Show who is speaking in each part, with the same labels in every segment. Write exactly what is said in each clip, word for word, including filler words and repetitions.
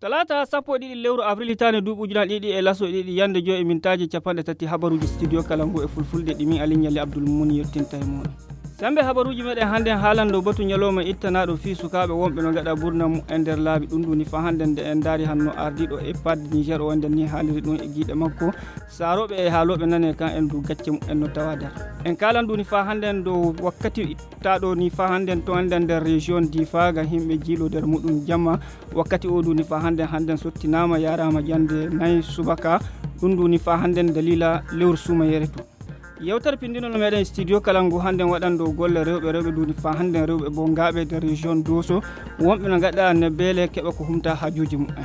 Speaker 1: talata sappo e ɗiɗi lewru avril hitande duuɓi ujunal ɗiɗi e laso ɗiɗi yande joyi e mintaji capanɗe tati habaruji studio kalangu e fulfulde ɗimin alignali abdoul mouni yettinta e moɗon sembe habaruji meɗen hande haalando batu ñalowma ittanaɗo fi sukaɓe wonɓe no gaɗa ɓurnamu e nder laabi ɗum ɗum ni fa hande nde en daari hanno ardiɗo e padde niger o wonde ni haaliri ɗum e guiɗe makko saroɓe e haaloɓe nane kan en du gacce mum en no tawa dar en kalan ɗum ni fa hande dow wakkati ittaɗo ni fa hande to enden nder région difa ga himɓe jiilo nder muɗum jamma wakkati o du ni fa hande hande sottinama yarama ƴande nayyi subaka ɗum du ni fa hande dalila lewru sumayere to yewtere pindinono meɗen studio kalangu hande waɗanɗo golle rewɓe rewɓe duni fa hande rewɓe bo gaɓe de région doso wonɓe no gaɗa ne beele keɓa ko humta hajuji mumen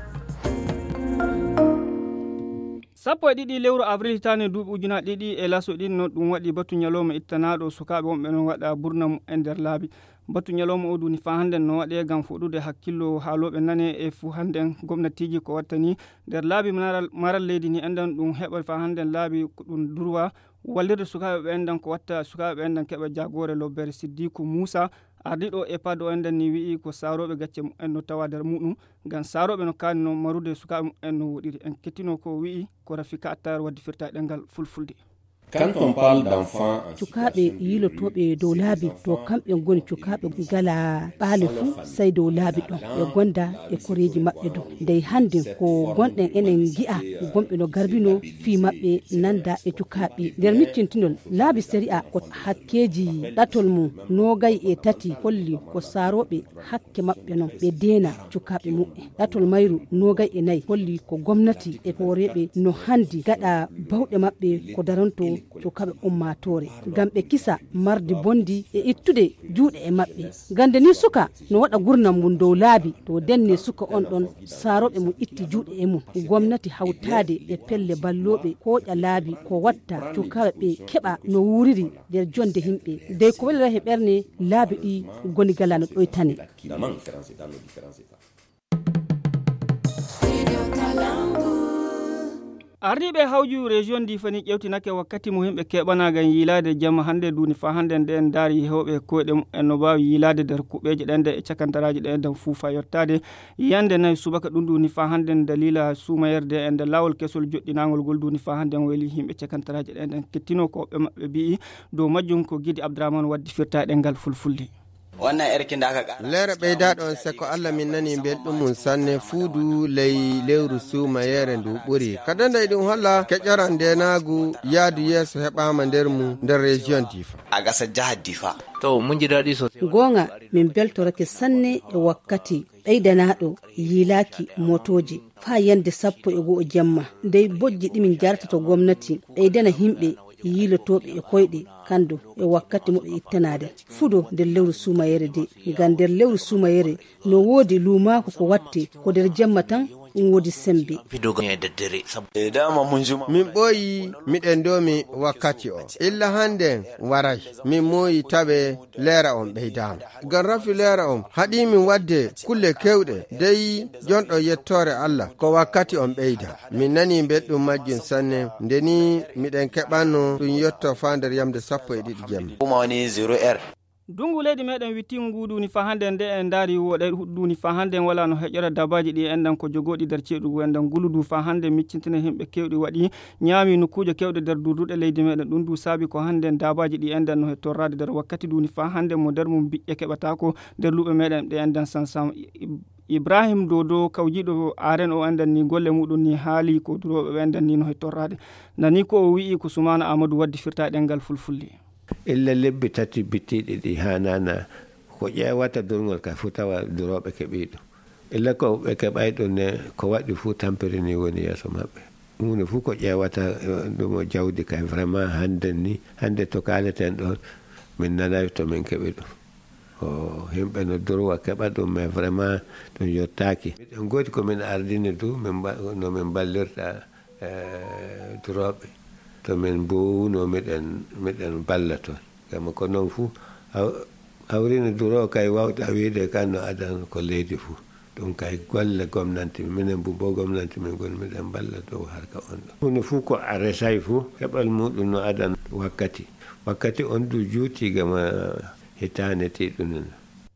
Speaker 1: sappo e ɗiɗi lewru avril hitande duuɓi ujuna ɗiɗi e laso ɗin no ɗum waɗi batu ñalowma ittanaɗo sukaɓe wonɓe no waɗa ɓurnamu e nder laabi batu ñalowma o duni fa hande no waɗe gam fuɗude hakkillo haaloɓe nane e fou hande gomnatiji ko wattani nder laabi maral leydi ni enden ɗum heɓa fa hande laabi ko ɗum durwa wallirde sukaɓe ɓe enden ko watta sukaɓe ɓe enden keɓa jagore lobbere siddikou moussa ardiɗo e padde o enden ni wi'i ko saroɓe gacce en no tawa nder muɗum gam saroɓe no kanno marude sukaɓe en no woɗiri en kettino ko wi'i ko rafika attar waddi firta ɗengal fulfulde.
Speaker 2: Quand on parle d'enfants,
Speaker 3: cukaɓe yilotoɓe dow laabi to kamɓe goni cukaɓe gala ɓaali fuu sai dow laabi ɗon ɓe gonda e koreji maɓɓe do ndey hande ko gonɗen enen gi'a gonɓe no garbino fi maɓɓe nanda e cukaɓe nder miccintinol laabi séria ko hakkeji ɗatol mum nogay e tati holli ko saroɓe hakke maɓɓe non ɓe dena cukaɓe muɓɓe ɗatol mayru nogay e nayyi holli ko gomnati e horeɓe no handi gaɗa bawɗe maɓɓe ko daranto cukaɓe ummatore gam ɓe kisa mardi bondi e ittude juuɗe e maɓɓe gande ni suka no waɗa gurnam mum dow laabi to denne suka on ɗon saroɓe mum itti juuɗe e mum gomnati hawtade e pelle balloɓe koƴa laabi ko watta cukaɓe ɓe keɓa no wuriri nder jonde himɓe dey ko welira he ɓerne laabi ɗi goni galano ɗoytane.
Speaker 1: ardiɓe hawju région di fani ƴewtinake wakkati mo himɓe keɓanaga yilade jamma hande duni fa hande nde en daari hewɓe koyɗe mum en no mbawi yilade nder kuɓeje ɗen de e cakantaraji ɗe nden fuufa yottade yande nayyi subaka ɗum duni fa hande dalila sumayerde e nde lawol kesol joɗɗinagol gol duni fa hande weeli himɓe cakantaraji ɗe nden kettino ko ɓe maɓɓe mbi dow majjum ko guidi abdourahmane waddi firtaɗe ngal fulfulde.
Speaker 4: wannan yar kin da aka kara
Speaker 5: lere ɓeydaɗo on seko allah min nani belɗum mum sanne fuudu ley lewru suuma yere ndu ɓuuri kadanda ɗum holla keƴoran ndenagu yaadu yeeso heɓama nder mum nder région difa
Speaker 4: a gasa jihar difa
Speaker 2: to mun ji daɗi sosai
Speaker 3: gonga min beltorake sanne e wakkati ɓeydanaɗo yilaki motoji fa yande sappo e go'o jamma ndey bojji ɗimin jarata to gomnati ɓeydana himɓe yilotoɓe e koyɗe kando e wakkati moɓe ittanade fudo nder lewru sumayere de ngam nder lewru sumayere no woodi lumako ko watte ko nder jamma tan ɗum woodi sembe
Speaker 5: min ɓooyi miɗen domi wakkati o illa hande waray min mooyi taɓe leera on ɓeydama ngam rafi leera on haɗimin wadde kulle kewɗe dey jonɗo yettore allah ko wakkati on ɓeyda min nani belɗum majjum sanne ndeni miɗen keɓanno ɗum yetto fa nder yamde sappo e ɗiɗi jemma
Speaker 1: dungu leydi meɗen wittingu duni fa hande nde en daari woɗe duni fa hande wala no heƴƴora dabaji ɗi enɗan ko jogoɗi nder ceeɗugu enɗan guludu fa hande miccintina himɓe kewɗi waɗi ñaami nokkuuje kewɗe nder durduɗe leydi meɗen ɗum du saabi ko hande dabaji ɗi enɗan no hettorrade nder wakkati duni fa hande mo nder mum biƴƴe keɓatako nder luuɓe meɗen ɗe enɗan sansam ibrahim dodo kawjiɗo aren o enɗan ni golle muɗum ni haali ko duroɓe ɓe enɗan ni no hettorrade nani ko o wi'i ko Soumana Amadou waddi firtaɗe ngal fulfulde
Speaker 6: illa lebbi tati bittiɗi ɗi ha nana ko ƴewata durgol ka fu tawa duroɓe keeɓi ɗum illa ko ɓe keɓay ɗum ne ko waɗi fu tampere ni woni yeeso maɓɓe hunde fu ko ƴewata ɗum jawdi kay vraiment hande ni hande to kaleten ɗon min nanayi to min keeɓi ɗum o himɓe no durwa keɓa ɗum mais vraiment ɗum yottaki miɗen godi komin ardini du no min ballirta duroɓe to min mbuwno miɗen miɗen balla toon gam ko noon fuu hawrini duro kay wawɗa wiide kan no adan ko leydi fuu ɗum kay golle gomnanti minen mbu bo gomnanti min goni miɗen balla dow harka on ɗo hunde fuu ko a resay fuu heɓal muɗum no adan wakkati wakkati on du juuti gama hitane tiɗunen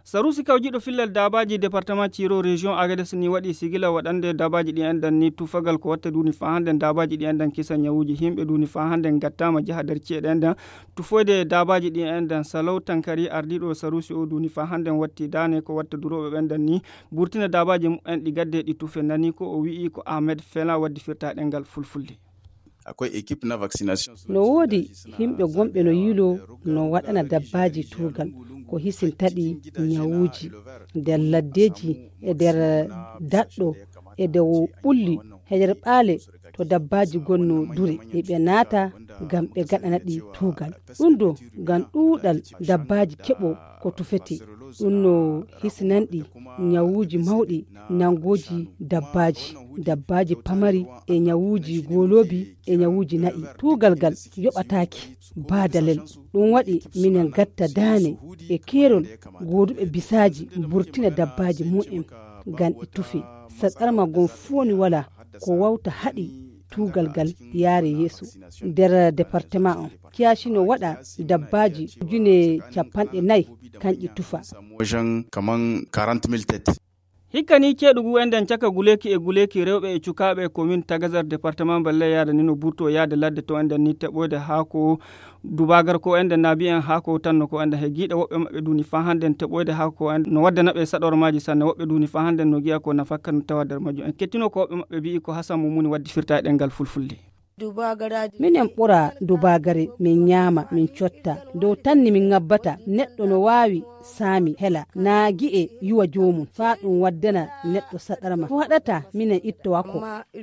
Speaker 1: sarusi kawjiɗo fillal dabaji département ciro région Agadez ni waɗi sigila waɗande dabaji ɗi endan ni tufagal ko watta duni fa hande dabaji ɗi endan kisa nyawuji himɓe duni fa hande gattama jaha nder ci'eɗe endan tufoyde dabaji ɗi endan Salaw Tankari ardiɗo sarusi o duni fa hande watti dane ko watta duroɓe ɓendan ni burtina dabaji mumen ɗi gadde ɗi tufe nani ko o wi'i ko Ahmed Fela waddi firta ɗengal fulfulde.
Speaker 7: akwai équipe na vaccination
Speaker 3: no wodi himɓe gomɓe no yilo no waɗana dabbaji tugal ko hisintaɗi nyawuji nder laddeji e nder daɗɗo e dow ɓulli e nder ɓaale to dabbaji gonno duri ɓe naata gam ɓe gaɗana ɗi tugal ɗum do gam ɗuɗal dabbaji keɓo ko tufeti ɗum no hisinanɗi nyawuji mawɗi nangoji dabbaji dabbaji pamari e nyawuji golobi e nyawuji na'i tugal gal yoɓataki badalel ɗum waɗi minen gatta dane e kerol goduɓe bisaji burtina dabbaji mu'en gam ɗi tufi satsarma gon foni wala ko wawta haɗi tugal gal yaare yeeso nder département on kiyashino waɗa dabbaji june capanɗe nayyi kanƴi tufa
Speaker 7: wajen kaman quarante mille têtes.
Speaker 1: hikka ni ceeɗugu enden caka guleki e guleki rewɓe e cukaɓe commune Tagazar département balle yaade ni no burto yaade ladde to enden ni teɓoyde haako dubagar ko enden naabi en haako tanno ko enden he giiɗa woɓɓe maɓɓe duni fa handen teɓoyde haako en no waddanaɓe saɗormaji sanne woɓɓe duni fa handen no giya ko nafakka no tawa nder majjum en kettino ko woɓɓe maɓɓe mbi ko Hassan Mumuni waddi firta e ɗengal fulfulde.
Speaker 3: minen ɓura dubagare min ñaama min cotta dow tanni min ngabbata neɗɗo no wawi saami hela na gi'e yuwa jomum fa ɗum waddana neɗɗo saɗarma fu haɗata minen itto wakko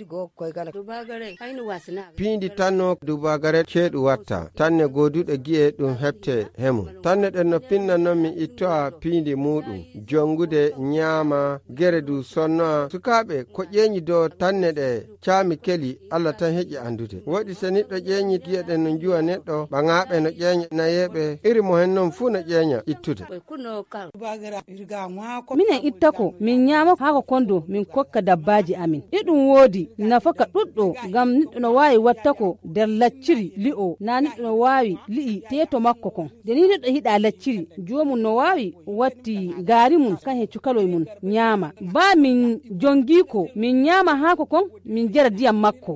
Speaker 5: piindi tanno dubagare ceeɗu watta tanne goduɗe gi'e ɗum heɓte hemo tanne ɗen no pinnan noon min ittoa piindi muɗum jongude ñaama gere du sonnoa sukaɓe ko ƴeeñi dow tanne ɗe caami keli Allah tan heƴi andude waɗi so neɗɗo ƴeeñi gi'eɗen no juwa neɗɗo ɓaŋaɓe no ƴeeña nayeɓe iri mo hen noon fuu no ƴeeña ittude.
Speaker 3: minen ittako min ñaama hako kondo min kokka dabbaji amin iɗum woodi nafaka ɗuɗɗo gam neɗɗo no wawi wattako nder lacciri li'o na neɗɗo no wawi li'i teto makko kon de ni neɗɗo hiɗa lacciri jomum no wawi watti gaari mum kan he cukaloye mum ñaama ba min jongi ko min ñaama hako kon min jara diyam makko.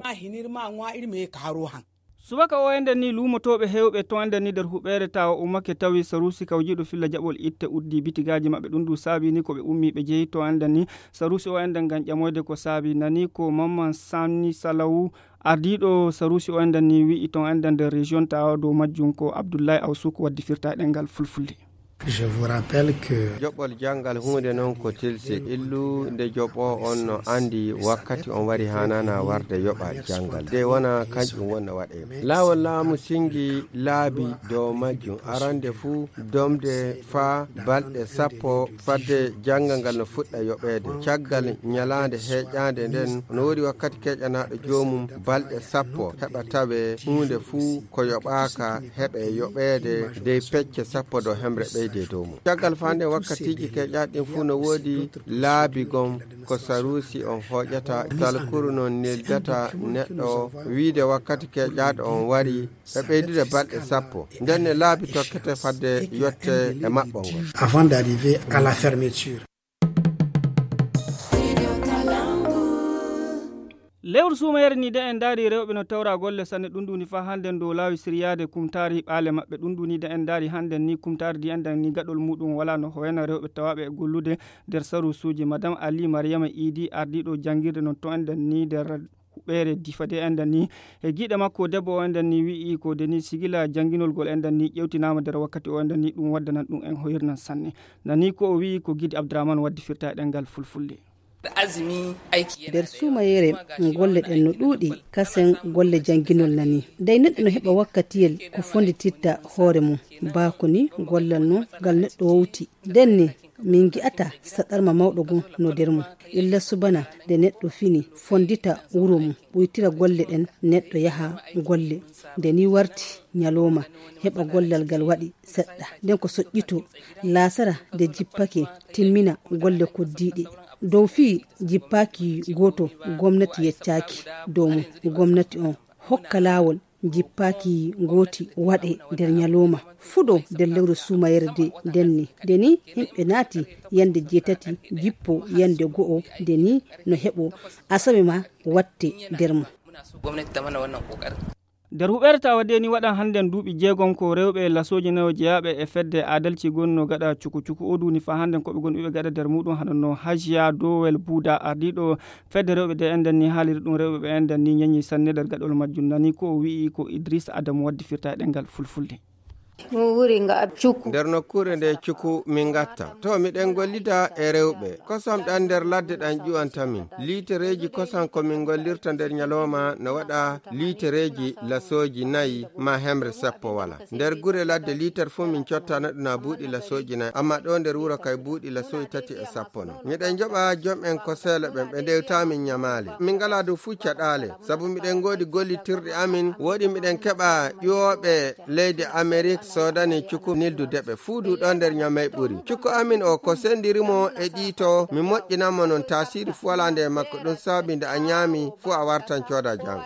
Speaker 1: subaka o enden ni lumotoɓe hewɓe to enden ni nder huɓere tawa ummake tawi sarusi kawjiɗo filla jaɓol itte uddi bitigaji mabɓe ɗum du saabi ni koɓe ummi ɓe jeeyi to enden ni sarusi o enden gam ƴamoyde ko saabi nani ko Mamman Sani Salawu ardiɗo sarusi o enden ni wi'i to enden nder région tawa dow majjum ko Abdoulaye Awsuko waddi firta ɗengal fulfulde.
Speaker 8: Je vous rappelle que
Speaker 5: joɓɓol janggal hunde noon ko tilsi illu nde joɓo on no andi wakkati on wari hanana warde yoɓa janggal de wona kanƴum wonna waɗe laawol laamu singi laabi dow majjum arande fuu domde fa balɗe sappo fadde janggal ngal no fuɗɗa yoɓede caggal ñalande heƴƴande nden no wodi wakkati keƴanaɗo jomum balɗe sappo heɓa tawe hunde fuu ko yoɓaka heɓe yoɓede dey pecce sappo dow hemre ɓeyde dow mum caggal fande wakkatiji keƴaɗɗin fuu no woodi laabi gon ko sarusi on hoƴata talkuru non neldata neɗɗo wiide wakkati keƴaɗo on wari ɓe ɓeydude balɗe sappo ndenne laabi tokkete fadde yotte e maɓɓol ngol
Speaker 8: avant d'arriver à la fermeture.
Speaker 1: lewru sumayere ni de en daari rewɓe no tawra golle sanne ɗum duni fa hannden dow laawi siriyade kumtari ɓaale maɓɓe ɗum duni de en daari hannden ni kumtari di enden ni gaɗol muɗum wala no hoyana rewɓe tawaɓe e gollude nder sarusuji madame Ali Mariama Idi ardiɗo jangirde non to enden ni nder huɓere difade enden ni e giɗe makko debbo o enden ni wi'i ko deni sigila janginol gol enden ni ƴewtinama nder wakkati o enden ni ɗum waddanan ɗum en hoyirnan sanne nani ko o wi'i ko Gidi Abdourahmane waddi firta e ɗengal fulfulde.
Speaker 3: nder sumayere golle ɗen no ɗuuɗi kasen golle janginol nani day neɗɗo no heɓa wakkatiyel ko fondititta hoore mum baako ni gollal no ngal neɗɗo wowti nden min gi'ata saɗarma mawɗo gon no nder mum illa subana de neɗɗo fini fondita wuro mum ɓoytira golle ɗen neɗɗo yaha golle nde ni warti ñalowma heɓa gollal ngal waɗi seɗɗa nden ko soƴƴito laasara de jippake timmina golle koddiɗe dow fii jippaki goto gomnati yeccaki dow mum gomnati on hokka laawol jippaki ngoti waɗe nder nyaloma fuɗo nder lewru sumayerde denni deni himɓe naati yande jeetati jippo yande go'o deni no heɓo asabe ma watte nder mo
Speaker 1: nder huɓere tawa deni waɗan hannden duuɓi jeegon ko rewɓe lasoji nayo jeyaɓe e fedde adalci gonno gaɗa cuku cuku o duni fa hannden koɓe gonɓe gaɗa nder muɗum hanno hajiya dowel buuda ardiɗo fedde rewɓe de enden ni haaliri ɗum rewɓe ɓe enden ni ñañi sanne nder gaɗol majjum nani ko o wi'i ko Idrissa Adamu waddi firta e ɗengal fulfulde.
Speaker 5: nder nokkure nde cuku min gatta to miɗen gollida e rewɓe kosam ɗan nder ladde ɗan ƴuwantamin litereji kosam komin gollirta nder ñalowma no waɗa litereji lasoji nayyi ma hemre sappo wala nder gure ladde litere fuu min cottana ɗuna buuɗi lasoji nayyi amma ɗo nder wuro kay buuɗi lasoji tati e sappo no miɗen joɓa jom'en ko seele ɓen ɓe ndewtamin ñamali min ngala dow fuu caɗale saabu miɗen godi gollitirɗe amin woɗi miɗen keɓa ƴooɓe leydi Amérique sodani cuku nildu deɓe fuudu ɗo nder ñamay ɓuri cuku amin o ko sendirimo e ɗiito mi moƴƴinanmo non tasiri fu wala nde makko ɗum sababi nde a ñaami fu a wartan cooda jam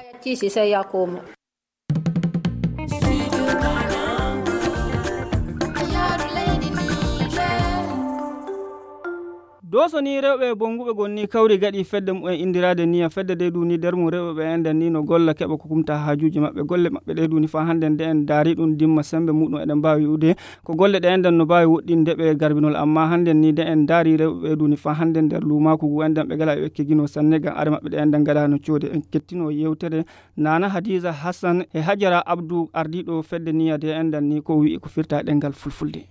Speaker 1: doso ni rewɓe bonguɓe gonni kawri gaɗi fedde mum e indirade niya fedde de duni nder mum rewɓe ɓe enden ni no golla keɓa ko kumta hajuji maɓɓe golle maɓɓe ɗe duni fa hande nde en daari ɗum dimma sembe muɗum eɗen mbawi ude ko golle ɗe enden no mbawi woɗɗinde ɓe garbinol amma hande ni de en daari rewɓe ɓe duni fa hande nder lumaku gu enden ɓe gala ɓe keggino sanne gam are maɓɓe ɗe enden gaɗano coodi en kettino yewtere Nana Hadiza Hassan e Hajara Abdou ardiɗo fedde niya de enden ni ko wi'i ko firta ɗengal fulfulde.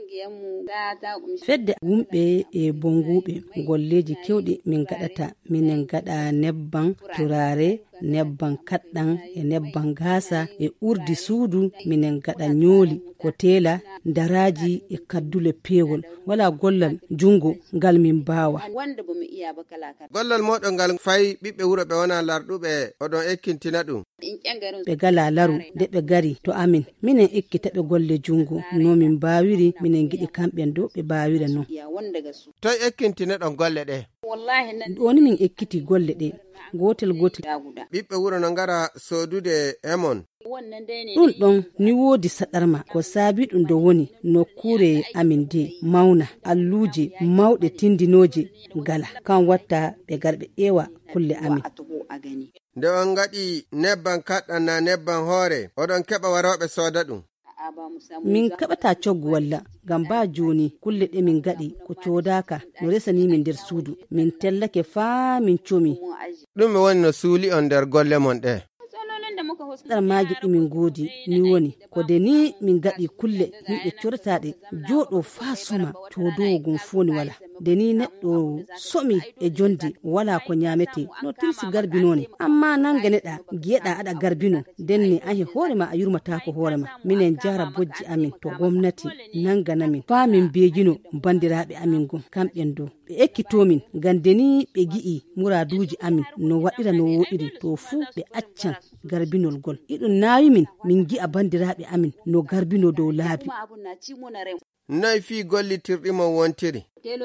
Speaker 3: fedde wumɓe e bonguɓe golleji kewɗi min gaɗata minen gaɗa nebban turare nebban kaɗɗan e nebban gasa e urdi suudu minen gaɗa ñooli ko tela daraji e kaddule peewol wala gollal jungo ngal min bawa
Speaker 5: gollal moɗo ngal fayi ɓiɓɓe wuro ɓe wona larɗuɓe oɗon ekkintina ɗum
Speaker 3: ɓe gala laru nde ɓe gari to amin minen ekkitaɓe golle jungo no min bawiri minen giɗi kamɓen do ɓe bawira non
Speaker 5: toy ekkintina ɗon golle ɗe
Speaker 3: ɗoni min ekkiti golle ɗe gotel gotel
Speaker 5: ɓiɓɓe wuro no ngara sodude emon
Speaker 3: ɗum ɗon ni woodi saɗarma ko saabi ɗum do woni nokkure amin de mawna alluje mawɗe tindinoje gala kan watta ɓe garɓe ƴeewa kulle amin
Speaker 5: nde on gaɗi nebban kaɗɗan na nebban hoore oɗon keɓa waroɓe sooda ɗum
Speaker 3: min kaɓata coggu walla gam ba joni kulle ɗe min gaɗi ko codaka no resani min nder suudu min tellake faa min comi
Speaker 5: ɗum woni no suuli on nder golle mon ɗe
Speaker 3: ɗar maji ɗumin goodi ni woni ko de ni min gaɗi kulle himɓe cortaɗe jooɗo faa soma codowogum foni wala de ni neɗɗo somi e jonde wala ko ñamete no tirsi garbinone amma nanganeɗa giyeɗa aɗa garbino denni ahe hoorema a yurmata ko hoorema minen jara bojji amin to gomnati nanganamin faa min beejino bandiraɓe amin gon kamɓen do ɓe ekkitomin gande ni ɓe gi'i muraduji amin no waɗira no woɗiri to fuu ɓe accan garbinol gol iɗum naawi min min gi'a bandiraɓe amin no garbino dow laabi
Speaker 5: noy fi gollitirɗimo wontiri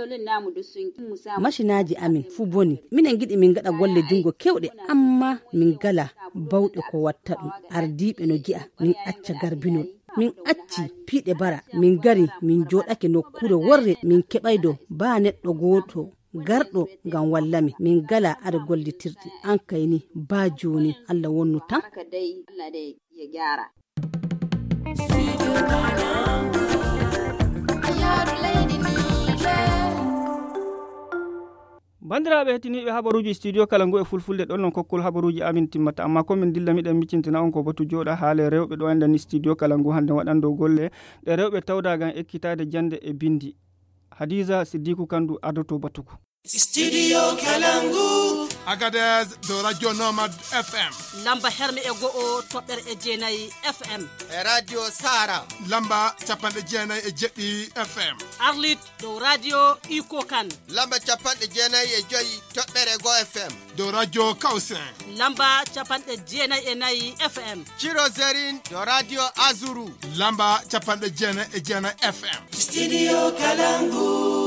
Speaker 3: machinaji amin fuu boni minen giɗi min gaɗa golle jungo kewɗe amma min gala bawɗe ko watta ɗum ardiɓe no gi'a min acca garbinol min acci piiɗe bara min gari min joɗake nokkure worre min keɓaydo ba neɗɗo goto garɗo ngam wallami min gala ada gollitirɗi an kayni ba joni Allah wonnu tan
Speaker 1: bandiraɓe hettiniɓe habaruji studio kala ngu e fulfulde ɗon non kokkol habaruji amin timmata amma komin dilla miɗen miccintina on ko batu joɗa haale rewɓe ɗo endani studio kala ngu hande waɗando golle ɗe rewɓe tawda gam ekkitade jande e bindi Hadiza Siddiku Kandu adoto batuko
Speaker 9: Studio Kalangu Agadez do Radio Nomad F M
Speaker 10: Lamba hermi e go o toɓɓere e jeenayi F M
Speaker 5: e Radio Sara
Speaker 9: Lamba capanɗe jeenayi e jeɗɗi F M
Speaker 10: Arlit do Radio Iko Kan
Speaker 5: Lamba capanɗe jeenayi e joyi toɓɓere go F M
Speaker 9: do Radio Kausen
Speaker 10: Lamba capanɗe jeenayi e nayyi F M
Speaker 5: Chirozerin do Radio Azuru
Speaker 9: Lamba capanɗe jeenayi e jeenayi F M
Speaker 11: Studio Kalangu